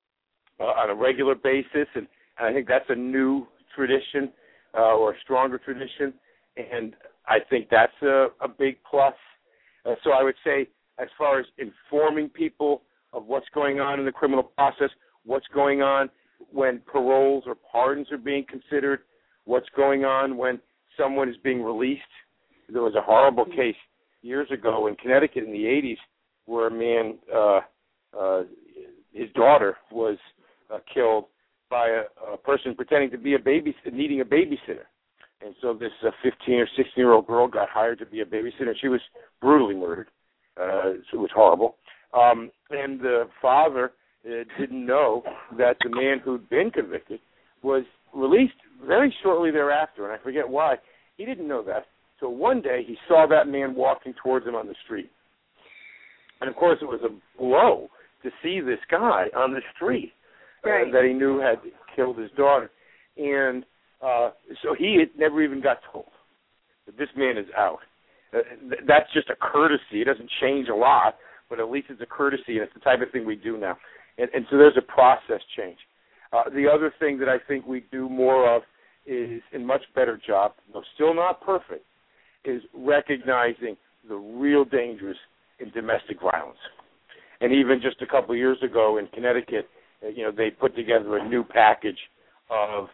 uh, on a regular basis, and, and I think that's a new tradition uh, or a stronger tradition, and I think that's a, a big plus. Uh, so I would say as far as informing people of what's going on in the criminal process, what's going on when paroles or pardons are being considered, what's going on when someone is being released. There was a horrible case years ago in Connecticut in the eighties where a man, uh, uh, his daughter was uh, killed by a, a person pretending to be a baby, needing a babysitter. And so this uh, fifteen or sixteen-year-old girl got hired to be a babysitter. She was brutally murdered. Uh, so it was horrible. Um, and the father uh, didn't know that the man who'd been convicted was released very shortly thereafter, and I forget why. He didn't know that. So one day he saw that man walking towards him on the street. And, of course, it was a blow to see this guy on the street right. uh, that he knew had killed his daughter. And uh, so he had never even got told that this man is out. Uh, th- that's just a courtesy. It doesn't change a lot, but at least it's a courtesy, and it's the type of thing we do now. And, and so there's a process change. Uh, the other thing that I think we do more of is, in much better job, though still not perfect, is recognizing the real dangers in domestic violence. And even just a couple of years ago in Connecticut, uh, you know, they put together a new package of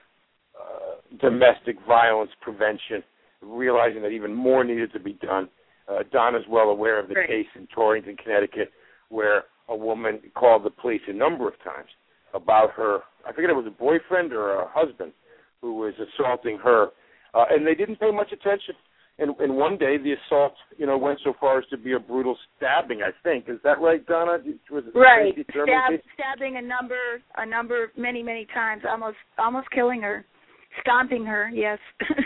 uh, domestic violence prevention, realizing that even more needed to be done. Uh, Don is well aware of the Great. case in Torrington, Connecticut, where a woman called the police a number of times about her, I forget if it was a boyfriend or a husband, who was assaulting her, uh, and they didn't pay much attention. And, and one day the assault, you know, went so far as to be a brutal stabbing, I think. Is that right, Donna? Was it right, Stab, stabbing a number, a number, many, many times, almost, almost killing her, stomping her. Yes.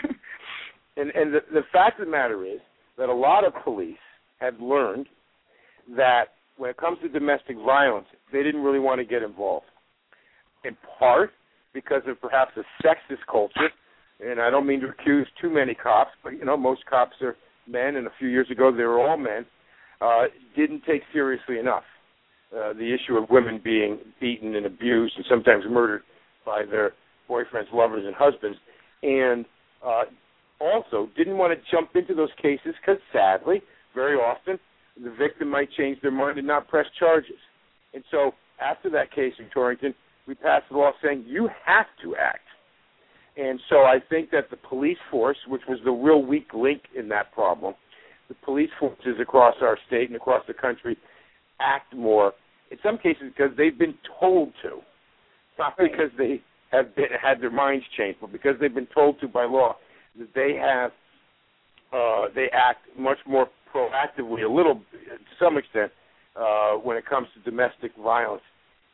and and the, the fact of the matter is that a lot of police have learned that when it comes to domestic violence, they didn't really want to get involved. In part because of perhaps a sexist culture, and I don't mean to accuse too many cops, but, you know, most cops are men, and a few years ago they were all men, uh, didn't take seriously enough uh, the issue of women being beaten and abused and sometimes murdered by their boyfriends, lovers, and husbands, and uh, also didn't want to jump into those cases because, sadly, very often the victim might change their mind and not press charges. And so after that case in Torrington, we passed a law saying you have to act. And so I think that the police force, which was the real weak link in that problem, the police forces across our state and across the country act more, in some cases because they've been told to, not because they have been, had their minds changed, but because they've been told to by law, that they have, uh, they act much more proactively, a little, to some extent, uh, when it comes to domestic violence.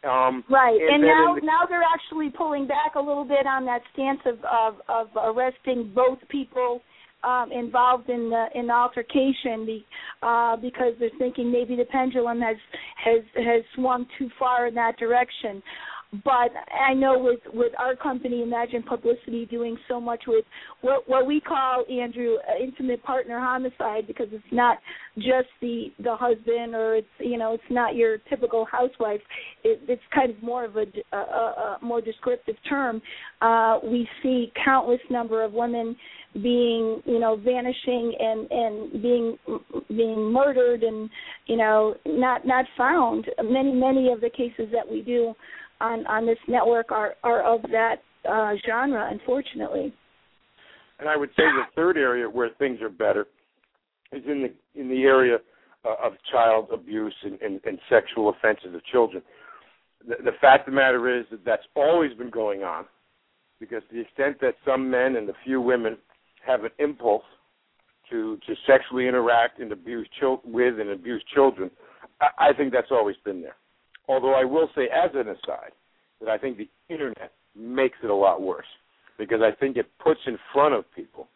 Um, right, and, and now the, now they're actually pulling back a little bit on that stance of of, of arresting both people um, involved in the in the altercation, be, uh, because they're thinking maybe the pendulum has has has swung too far in that direction. But I know with, with our company, Imagine Publicity, doing so much with what, what we call, Andrew, uh, intimate partner homicide, because it's not just the, the husband, or it's, you know, it's not your typical housewife. It, it's kind of more of a, a, a more descriptive term. Uh, we see countless number of women being, you know, vanishing and, and being being murdered and, you know, not not found. Many, many of the cases that we do on, on this network are, are of that uh, genre, unfortunately. And I would say the third area where things are better is in the in the area uh, of child abuse and, and, and sexual offenses of children. The, the fact of the matter is that that's always been going on, because to the extent that some men and a few women have an impulse to, to sexually interact and abuse chil- with and abuse children, I, I think that's always been there. Although I will say, as an aside, that I think the Internet makes it a lot worse, because I think it puts in front of people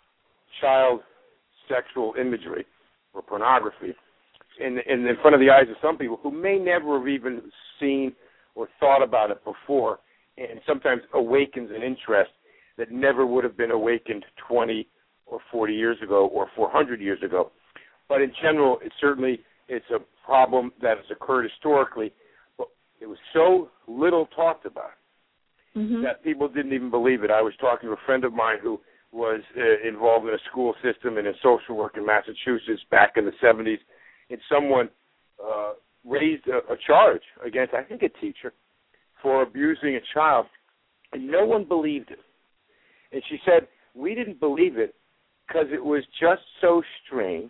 child sexual imagery or pornography in, in, in front of the eyes of some people who may never have even seen or thought about it before, and sometimes awakens an interest that never would have been awakened twenty or forty years ago or four hundred years ago. But in general, it certainly it's a problem that has occurred historically. It was so little talked about mm-hmm. that people didn't even believe it. I was talking to a friend of mine who was uh, involved in a school system and in social work in Massachusetts back in the seventies, and someone uh, raised a, a charge against, I think, a teacher for abusing a child, and no one believed it. And she said, we didn't believe it because it was just so strange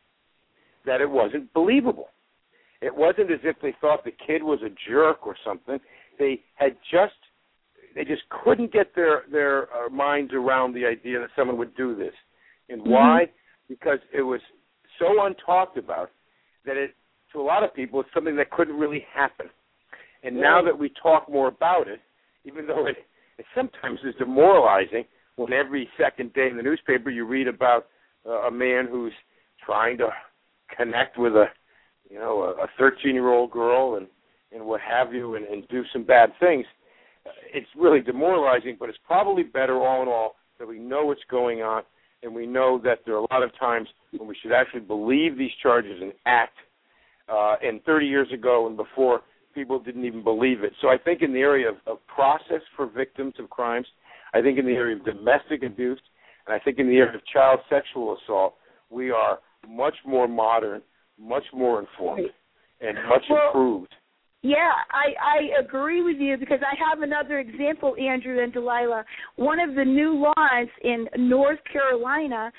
that it wasn't believable. It wasn't as if they thought the kid was a jerk or something. They had just, they just couldn't get their, their uh, minds around the idea that someone would do this. And mm-hmm. why? Because it was so untalked about that it, to a lot of people, it's something that couldn't really happen. And yeah. now that we talk more about it, even though it, it sometimes is demoralizing when every second day in the newspaper you read about uh, a man who's trying to connect with a, you know, a thirteen-year-old girl and, and what have you, and, and do some bad things. It's really demoralizing, but it's probably better all in all that we know what's going on, and we know that there are a lot of times when we should actually believe these charges and act. Uh, and thirty years ago and before, people didn't even believe it. So I think in the area of, of process for victims of crimes, I think in the area of domestic abuse, and I think in the area of child sexual assault, we are much more modern, much more informed, and much well, improved. Yeah, I, I agree with you, because I have another example, Andrew and Delilah. One of the new laws in North Carolina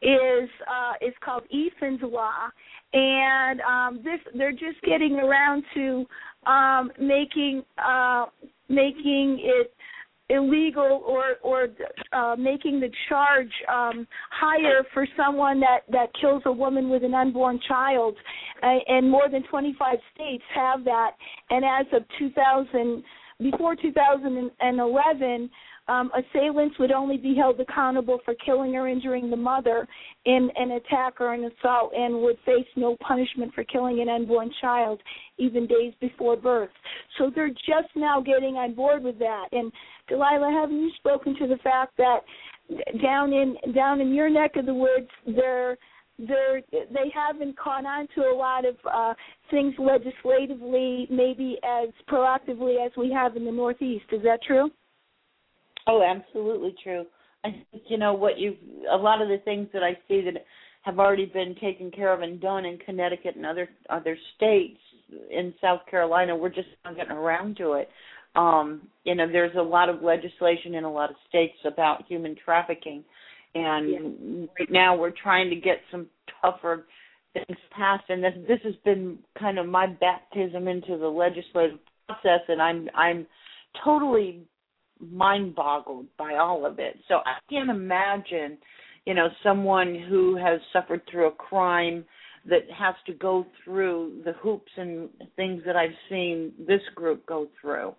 is uh, is called Ethan's Law, and um, this they're just getting around to um, making uh, making it illegal or or uh, making the charge um, higher for someone that, that kills a woman with an unborn child, uh, and more than twenty-five states have that. And as of two thousand, before two thousand eleven, um, assailants would only be held accountable for killing or injuring the mother in an attack or an assault, and would face no punishment for killing an unborn child, even days before birth. So they're just now getting on board with that. And Delilah, haven't you spoken to the fact that down in down in your neck of the woods, they're they're they haven't caught on to a lot of uh, things legislatively, maybe as proactively as we have in the Northeast? Is that true? Oh, absolutely true. I think, you know, what you a lot of the things that I see that have already been taken care of and done in Connecticut and other other states, in South Carolina, we're just not getting around to it. Um, you know, there's a lot of legislation in a lot of states about human trafficking, and yeah. right now we're trying to get some tougher things passed. And this this has been kind of my baptism into the legislative process, and I'm I'm totally mind-boggled by all of it. So I can't imagine, you know, someone who has suffered through a crime that has to go through the hoops and things that I've seen this group go through.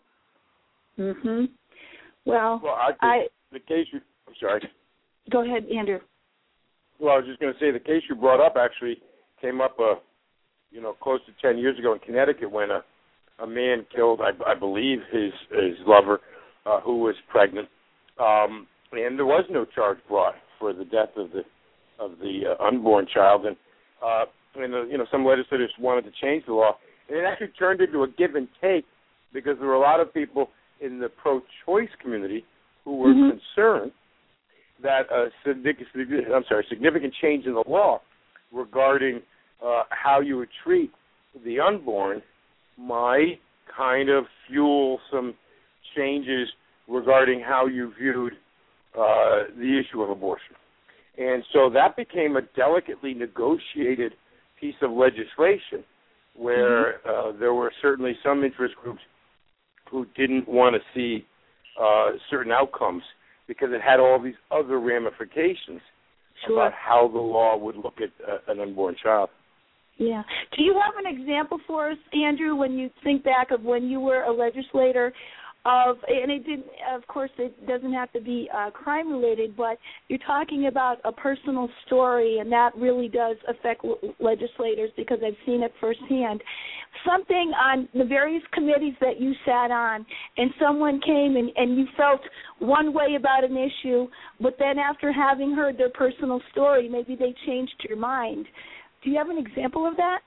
Mhm. Well, well I, think I the case you I'm sorry. Go ahead, Andrew. Well, I was just going to say the case you brought up actually came up, uh, you know, close to ten years ago in Connecticut when a a man killed, I, I believe, his his lover, uh, who was pregnant, um, and there was no charge brought for the death of the of the uh, unborn child, and uh, and uh, you know, some legislators wanted to change the law, and it actually turned into a give and take because there were a lot of people in the pro-choice community who were mm-hmm. concerned that a significant, I'm sorry, significant change in the law regarding uh, how you would treat the unborn might kind of fuel some changes regarding how you viewed uh, the issue of abortion. And so that became a delicately negotiated piece of legislation where mm-hmm. uh, there were certainly some interest groups who didn't want to see uh, certain outcomes because it had all these other ramifications sure. about how the law would look at uh, an unborn child. Yeah. Do you have an example for us, Andrew, when you think back of when you were a legislator of, and it didn't, of course, it doesn't have to be uh, crime related, but you're talking about a personal story, and that really does affect l- legislators because I've seen it firsthand. Something on the various committees that you sat on, and someone came and, and you felt one way about an issue, but then after having heard their personal story, maybe they changed your mind. Do you have an example of that?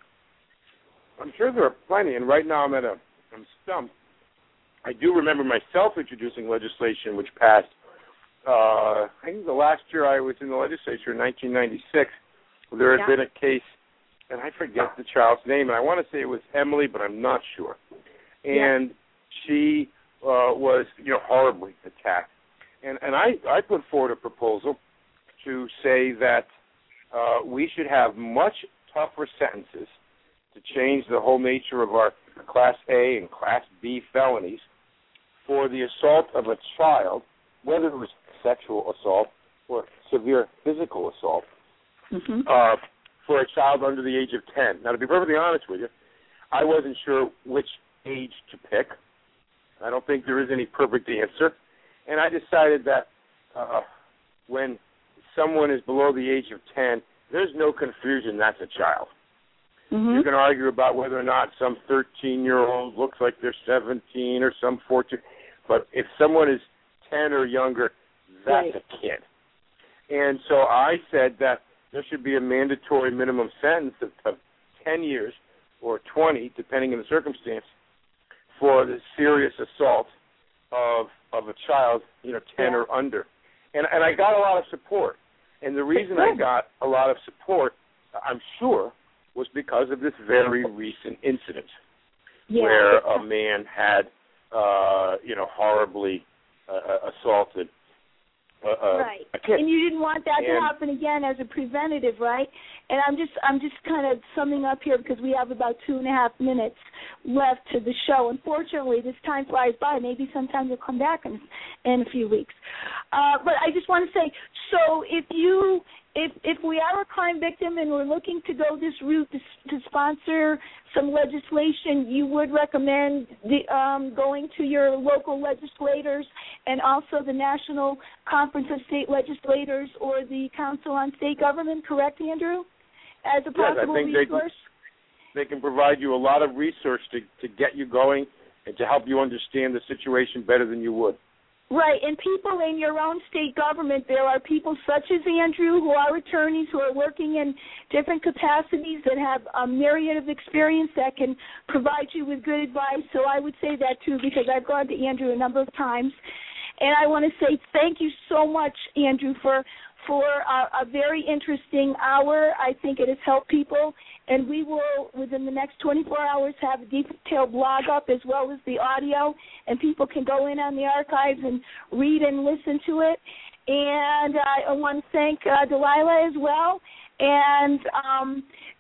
I'm sure there are plenty, and right now I'm at a, I'm stumped. I do remember myself introducing legislation which passed, uh, I think the last year I was in the legislature in nineteen ninety-six, there had yeah. been a case, and I forget the child's name, and I want to say it was Emily, but I'm not sure. And yeah. she uh, was, you know, horribly attacked. And, and I, I put forward a proposal to say that uh, we should have much tougher sentences to change the whole nature of our Class A and Class B felonies for the assault of a child, whether it was sexual assault or severe physical assault, mm-hmm. uh, for a child under the age of ten. Now, to be perfectly honest with you, I wasn't sure which age to pick. I don't think there is any perfect answer. And I decided that uh, when someone is below the age of ten, there's no confusion that's a child. Mm-hmm. You can argue about whether or not some thirteen-year-old looks like they're seventeen or some fourteen, but if someone is ten or younger, that's right. a kid. And so I said that there should be a mandatory minimum sentence of, of ten years or twenty, depending on the circumstance, for the serious assault of of a child, you know, ten yeah. or under. And and I got a lot of support. And the reason I got a lot of support, I'm sure, was because of this very recent incident yeah. where a man had, uh, you know, horribly uh, assaulted a, right. a kid. And you didn't want that and, to happen again as a preventative, right? And I'm just I'm just kind of summing up here because we have about two and a half minutes left to the show. Unfortunately, this time flies by. Maybe sometime you'll come back in, in a few weeks. Uh, but I just want to say, so if you if if we are a crime victim and we're looking to go this route to, to sponsor some legislation, you would recommend the, um, going to your local legislators and also the National Conference of State Legislators or the Council on State Government, correct, Andrew? As a possible yes, I think resource? They can, they can provide you a lot of research to, to get you going and to help you understand the situation better than you would. Right, and people in your own state government, there are people such as Andrew who are attorneys who are working in different capacities that have a myriad of experience that can provide you with good advice. So I would say that, too, because I've gone to Andrew a number of times. And I want to say thank you so much, Andrew, for for a, a very interesting hour. I think it has helped people, and we will, within the next twenty-four hours, have a detailed blog up as well as the audio, and people can go in on the archives and read and listen to it. And uh, I want to thank uh, Delilah as well. And um,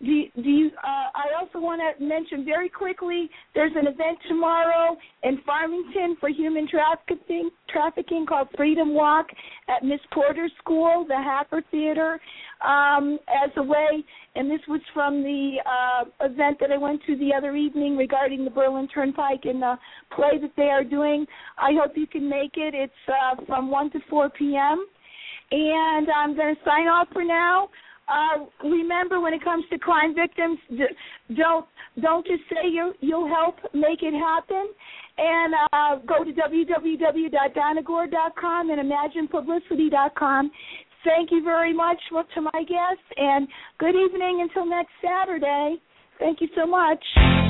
do you, do you, uh, I also want to mention very quickly, there's an event tomorrow in Farmington for human trafficking, trafficking called Freedom Walk at Miss Porter's School, the Hacker Theater, um, as a way, and this was from the uh, event that I went to the other evening regarding the Berlin Turnpike and the play that they are doing. I hope you can make it. It's uh, from one to four p.m., and I'm going to sign off for now. Uh, remember, when it comes to crime victims, don't don't just say you you'll help make it happen. And uh, go to w w w dot donna gore dot com and imagine publicity dot com. Thank you very much to my guests, and good evening until next Saturday. Thank you so much.